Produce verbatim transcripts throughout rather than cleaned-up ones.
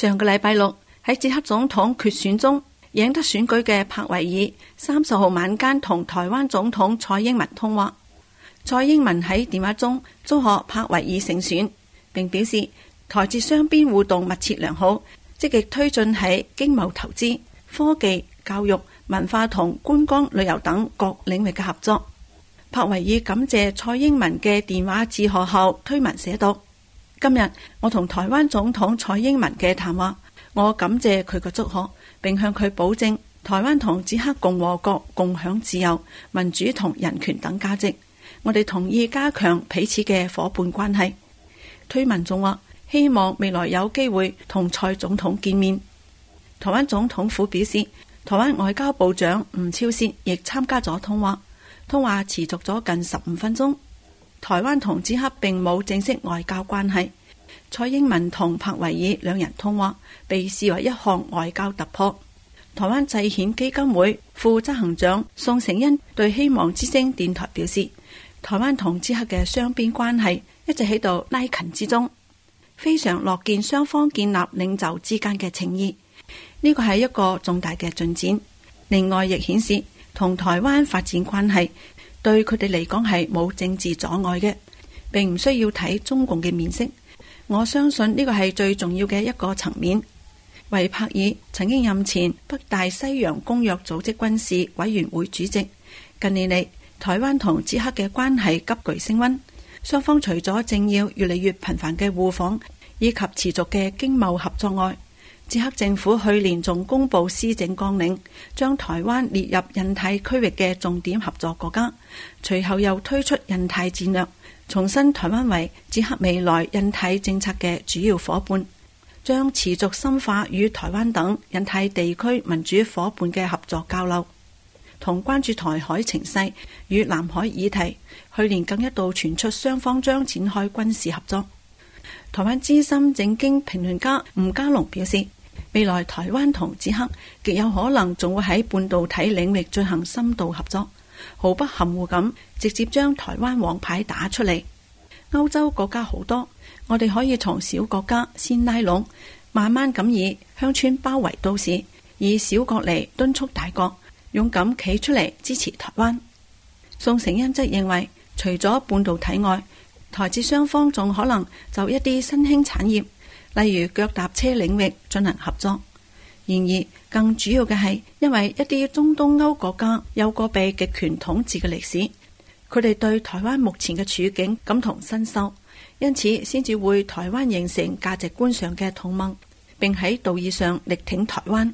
上個禮拜六喺捷克總統決選中贏得選舉嘅柏維爾，三十號晚間同台灣總統蔡英文通話。蔡英文喺電話中祝賀柏維爾勝選，並表示台捷雙邊互動密切良好，積極推進喺經貿投資、科技、教育、文化同觀光旅遊等各領域嘅合作。柏維爾感謝蔡英文嘅電話致賀後推文寫道：今日我同台灣總統蔡英文嘅談話，我感謝佢嘅祝賀，並向佢保證台灣同捷克共和國共享自由、民主同人權等價值。我哋同意加強彼此嘅夥伴關係。推文仲話希望未來有機會同蔡總統見面。台灣總統府表示，台灣外交部長吳釗燮亦參加咗通話，通話持續咗近十五分鐘。台灣同捷克並冇正式外交關係。蔡英文同柏維爾兩人通話被視為一項外交突破。台灣制憲基金會副執行長宋承恩對希望之聲電台表示，台灣同捷克嘅雙邊關係一直喺度拉近之中，非常樂見雙方建立領袖之間嘅情誼，呢個係一個重大嘅進展。另外亦顯示同台灣發展關係對佢哋嚟講係冇政治阻礙嘅，並唔需要睇中共嘅面色。我相信呢個係最重要嘅一個層面。維柏爾曾經任前北大西洋公約組織軍事委員會主席，近年嚟台灣同捷克嘅關係急劇升溫，雙方除咗政要越嚟越頻繁嘅互訪以及持續嘅經貿合作外，捷克政府去年仲公布施政綱領，將台灣列入印太區域嘅重點合作國家，隨後又推出印太戰略，重申台灣為捷克未來印太政策嘅主要夥伴，將持續深化與台灣等印太地區民主夥伴嘅合作交流，同關注台海情勢與南海議題。去年更一度傳出雙方將展開軍事合作。台灣資深政經評論家吳家龍表示，未來台灣同捷克極有可能仲會喺半導體領域進行深度合作，毫不含糊咁直接將台灣王牌打出嚟。歐洲國家好多，我哋可以從小國家先拉攏，慢慢咁以鄉村包圍都市，以小國嚟敦促大國勇敢企出嚟支持台灣。宋承恩則認為，除咗半導體外，台捷雙方仲可能就一啲新興產業，例如腳踏車領域進行合作。然而更主要嘅係，因為一啲中東歐國家有過被極權統治嘅歷史，佢哋對台灣目前嘅處境感同身受，因此先至會台灣形成價值觀上嘅同盟，並喺道義上力挺台灣。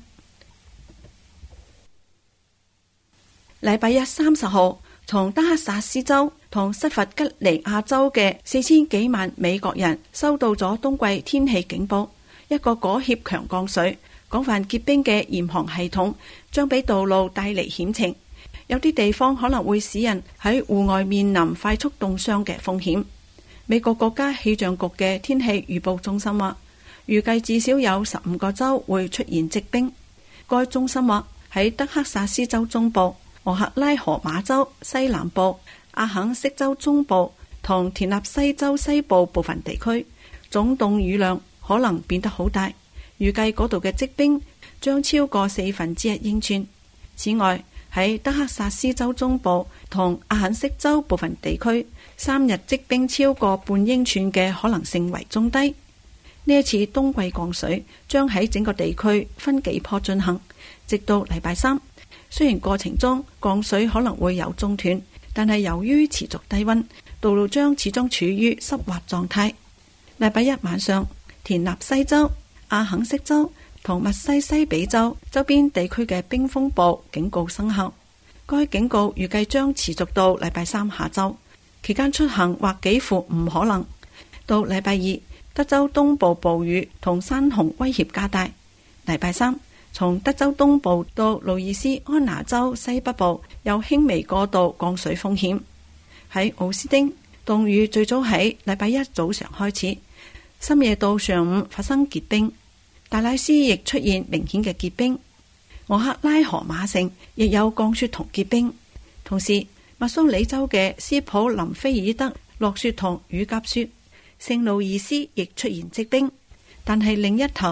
禮拜一三十號，從德克薩斯州同塞弗吉尼亞州嘅四千幾萬美國人收到咗冬季天氣警報，一個裹挾強降水、廣泛結冰嘅嚴寒系統將俾道路帶嚟險情，有啲地方可能會使人喺戶外面臨快速凍傷嘅風險。美國國家氣象局嘅天氣預報中心話，預計至少有十五個州會出現積冰。該中心話，喺德克薩斯州中部、俄克拉荷馬州西南部、阿肯色州中部同田納西州西部部分地區，總凍雨量可能變得好大，預計嗰度嘅積冰將超過四分之一英寸。此外，喺德克薩斯州中部同阿肯色州部分地區，三日積冰超過半英寸嘅可能性為中低。呢一次冬季降水將喺整個地區分幾波進行，直到禮拜三。雖然過程中降水可能會有中斷，但係由於持續低溫，道路將始終處於濕滑狀態。禮拜一晚上，田納西州、阿肯色州同密西西比州周邊地區嘅冰風暴警告生效，該警告預計將持續到禮拜三下晝，期間出行或幾乎唔可能。到禮拜二，德州東部暴雨同山洪威脅加大。禮拜三，從德州東部到路易斯安那州西北部有輕微過度降水風險。喺奧斯丁，凍雨最早喺禮拜一早上開始，深夜到上午發生結冰。達拉斯亦出現明顯嘅結冰，俄克拉荷馬城亦有降雪同結冰。同時，密蘇里州嘅斯普林菲爾德落雪同雨夾雪，聖路易斯亦出現積冰。但係另一頭，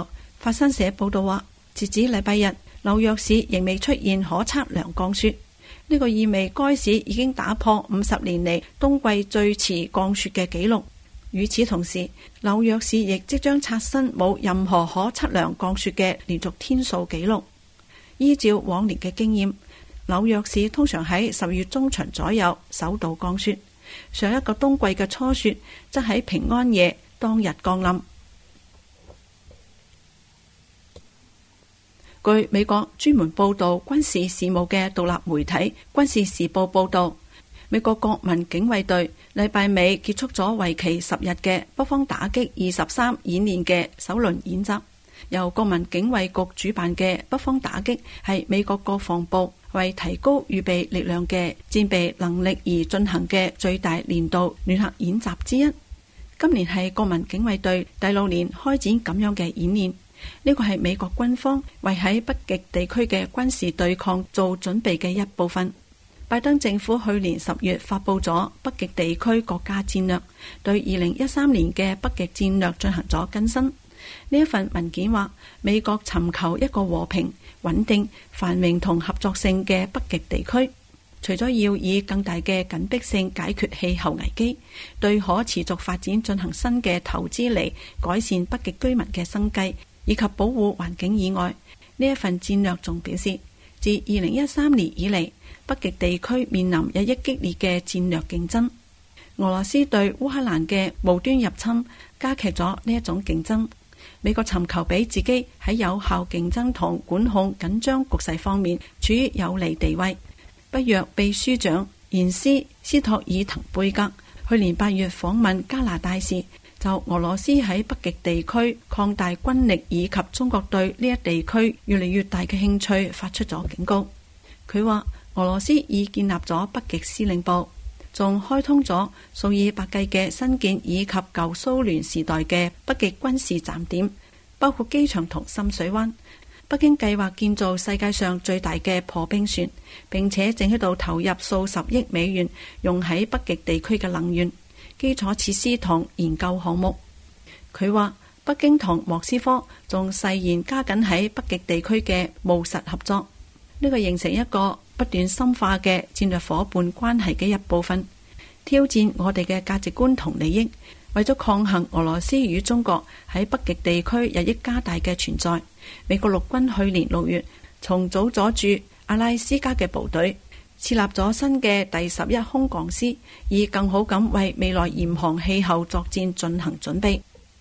法新社報道話，截至禮拜日，紐約市仍未出現可測量降雪，呢、這個意味該市已經打破五十年嚟冬季最遲降雪嘅紀錄。與此同時，紐約市亦即將刷新冇任何可測量降雪嘅連續天數紀錄。依照往年嘅經驗，紐約市通常喺十月中旬左右首度降雪，上一個冬季嘅初雪則喺平安夜當日降臨。據美國專門報道軍事事務嘅獨立媒體《軍事時報》報道，美國國民警衛隊禮拜尾結束咗為期十日嘅北方打擊二十三演練嘅首輪演習。由國民警衛局主辦嘅北方打擊係美國國防部為提高預備力量嘅戰備能力而進行嘅最大年度聯合演習之一。今年係國民警衛隊第六年開展咁樣嘅演練，呢個係美國軍方為喺北極地區嘅軍事對抗做準備嘅一部分。拜登政府去年十月發佈咗北極地區國家戰略，對二零一三年嘅北極戰略進行咗更新。呢一份文件話，美國尋求一個和平、穩定、繁榮同合作性嘅北極地區，除咗要以更大嘅緊迫性解決氣候危機，對可持續發展進行新嘅投資嚟改善北極居民嘅生計以及保護環境以外，呢一份戰略仲表示，自二零一三年以嚟，北極地區面臨日益激烈嘅戰略競爭。俄羅斯對烏克蘭嘅無端入侵加劇咗呢一種競爭。美國尋求俾自己喺有效競爭同管控緊張局勢方面處於有利地位。北約秘書長延斯斯托爾滕貝格去年八月訪問加拿大時，就俄羅斯喺北極地區擴大軍力以及中國對呢一地區越嚟越大嘅興趣發出咗警告。佢話俄羅斯已建立咗北極司令部，仲開通咗數以百計嘅新建以及舊蘇聯時代嘅北極軍事站點，包括機場同深水灣。北京計劃建造世界上最大嘅破冰船，並且正喺度投入數十億美元用喺北極地區嘅能源、基礎設施同研究項目。佢話北京同莫斯科仲誓言加緊喺北極地區嘅務實合作，呢個形成一個不斷深化嘅戰略夥伴關係嘅一部分，挑戰我哋嘅價值觀同利益。為咗抗衡俄羅斯與中國喺北極地區日益加大嘅存在，美國陸軍去年六月重組咗駐阿拉斯加嘅部隊，設立咗新嘅第十一空降師，以更好咁為未來嚴寒氣候作戰進行準備。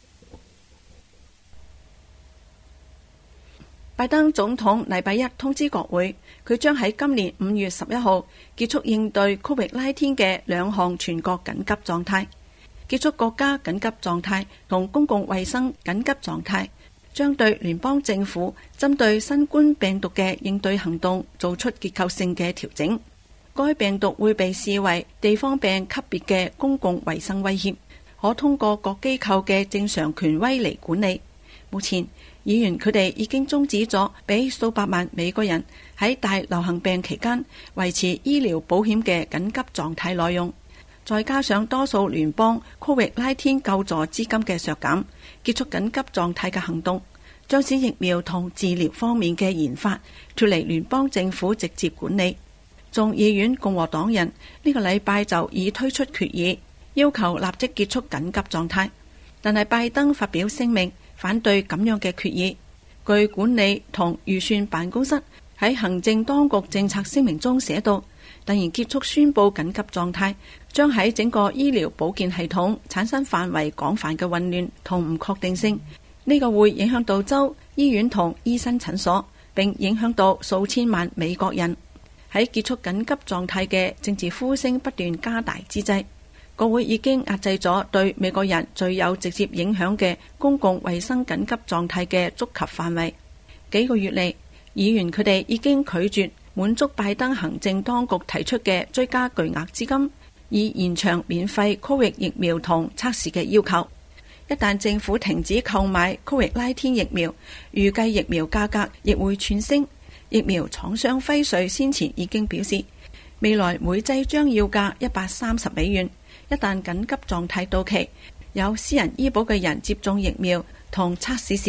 拜登總統禮拜一通知國會，佢將喺今年五月十一號結束應對 Covid 十九 嘅兩項全國緊急狀態，結束國家緊急狀態同公共衛生緊急狀態，將對聯邦政府針對新冠病毒嘅應對行動做出結構性嘅調整。該病毒會被視為地方病級別嘅公共衛生威脅，可通過各機構嘅正常權威嚟管理。目前議員佢哋已經終止咗俾數百萬美國人喺大流行病期間維持醫療保險嘅緊急狀態內容，再加上多數聯邦 Covid 十九 救助資金嘅削減，結束緊急狀態嘅行動，將使疫苗同治療方面嘅研發脫離聯邦政府直接管理。眾議院共和黨人呢個禮拜就已推出決議，要求立即結束緊急狀態，但係拜登發表聲明反對咁樣嘅決議。據管理同預算辦公室喺行政當局政策聲明中寫道，突然結束宣布緊急狀態，將喺整個醫療保健系統產生範圍廣泛嘅混亂同唔確定性。呢個會影響到州醫院同醫生診所，並影響到數千萬美國人。喺結束緊急狀態嘅政治呼聲不斷加大之際，國會已經壓制咗對美國人最有直接影響嘅公共衛生緊急狀態嘅觸及範圍。幾個月嚟，議員佢哋已經拒絕滿足拜登行政當局提出嘅追加巨額資金，以延長免費 Covid 疫苗同測試嘅要求。一旦政府停止購買 Covid 十九 疫苗，預計疫苗價格亦會竄升。疫苗廠商輝瑞先前已經表示，未來每劑將要價一百三十美元。一旦緊急狀態到期，有私人醫保嘅人接種疫苗同測試時，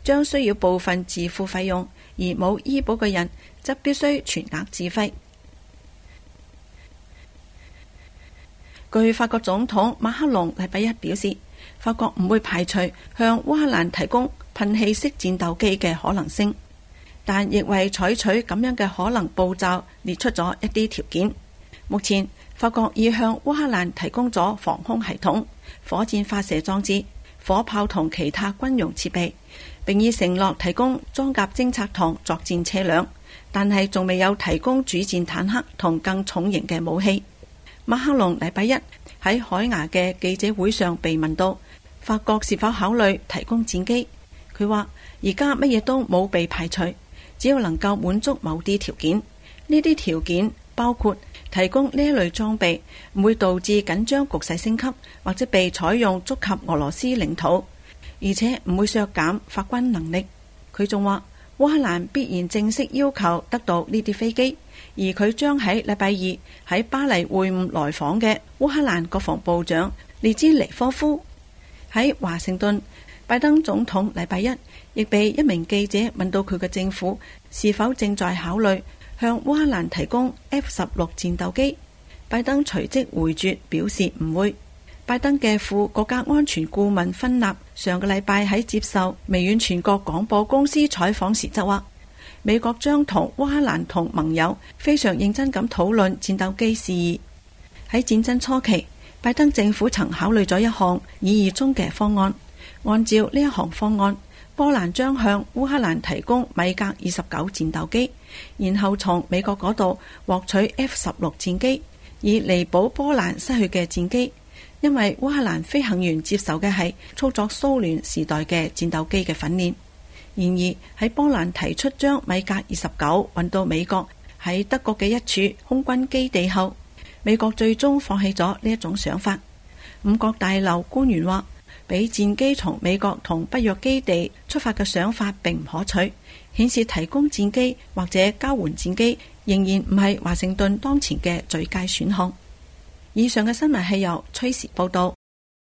將需要部分自付費用，而冇醫保嘅人則必須全額自費。據法國總統馬克龍禮拜一表示，法國唔會排除向烏克蘭提供噴氣式戰鬥機嘅可能性，但亦為採取咁樣嘅可能步驟列出咗一啲條件。目前法國已向烏克蘭提供咗防空系統、火箭發射裝置、火炮同其他軍用設備，並已承諾提供裝甲偵察同作戰車輛，但係仲未有提供主戰坦克同更重型嘅武器。馬克龍禮拜一喺海牙嘅記者會上被問到法國是否考慮提供戰機，佢話而家乜嘢都冇被排除，只要能夠滿足某啲條件。呢啲條件包括提供呢一類裝備唔會導致緊張局勢升級，或者被採用觸及俄羅斯領土，而且唔會削減法軍能力。佢仲話烏克蘭必然正式要求得到呢啲飛機，而佢將喺禮拜二喺巴黎會晤來訪嘅烏克蘭國防部長列茲尼科夫。喺華盛頓，拜登總統禮拜一亦被一名記者問到佢嘅政府是否正在考慮向烏克蘭提供 F 十六 戰鬥機。拜登隨即回絕，表示唔會。拜登嘅副國家安全顧問芬納上個禮拜喺接受微軟全國廣播公司採訪時則話，美國將同烏克蘭同盟友非常認真咁討論戰鬥機事宜。喺戰爭初期，拜登政府曾考慮咗一項擬議中嘅方案，按照呢一項方案，波蘭將向烏克蘭提供米格二十九戰鬥機，然後從美國嗰度獲取 F 十六 戰機，以彌補波蘭失去嘅戰機。因為烏克蘭飛行員接受嘅係操作蘇聯時代嘅戰鬥機嘅訓練。然而喺波蘭提出將米格二十九運到美國喺德國嘅一處空軍基地後，美國最終放棄咗呢一種想法。五角大樓官員話，俾戰機從美國同北約基地出發嘅想法並唔可取，顯示提供戰機或者交換戰機仍然唔係華盛頓當前嘅最佳選項。以上嘅新聞係由崔時報道。